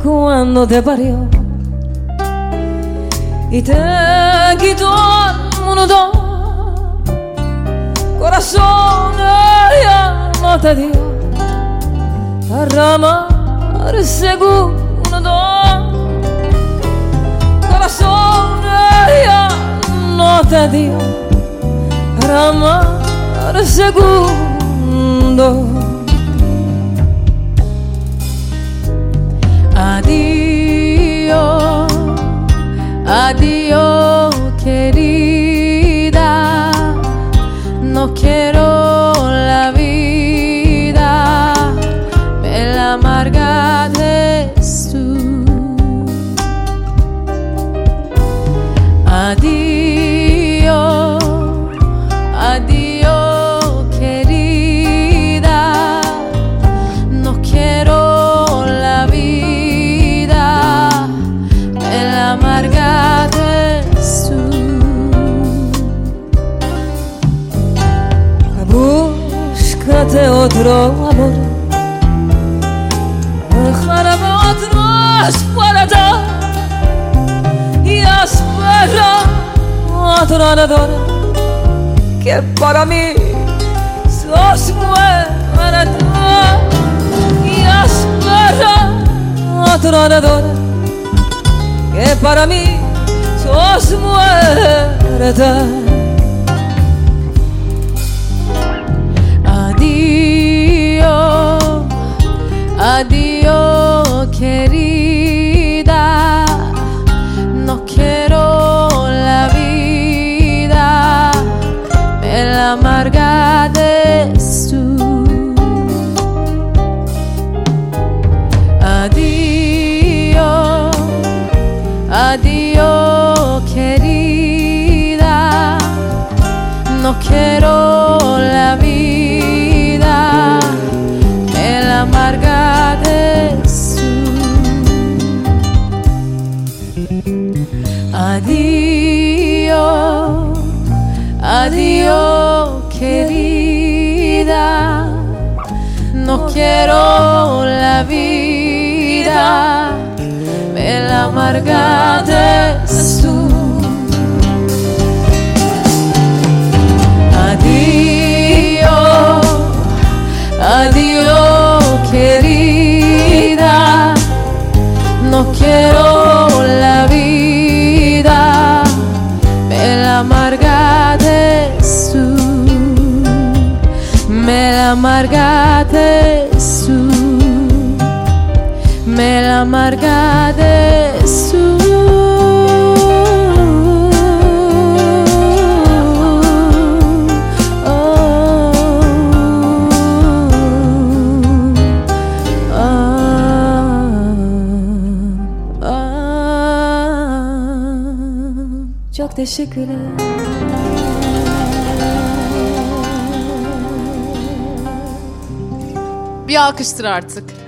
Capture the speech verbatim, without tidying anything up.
cuando te parió y te quitó el mundo. Corazón ella no te dio para amar segundo. Corazón ella no te dio para amar segundo. Adiós, adiós querida, no quiero la vida, me la amargaste tú. Adiós, adiós querida, no quiero la vida, me la amargaste tú. Búscate otro amor, déjame otros para dar y espera otra nadadora que para mí sos muerta. Y espera otra nadadora que para mí sos muerta. Adiós, adiós querida, no quiero la vida, me la amargaste tú. Adiós, adiós querida, no quiero la vida, me la amargaste tú. Adiós, adiós querida, no quiero la vida, me la amargaste tú. Adiós, adiós querida, no quiero la vida, me la amargaste tú, me la amargaste tú, me la amargaste tú. Çok teşekkürler. Bir alkıştır artık.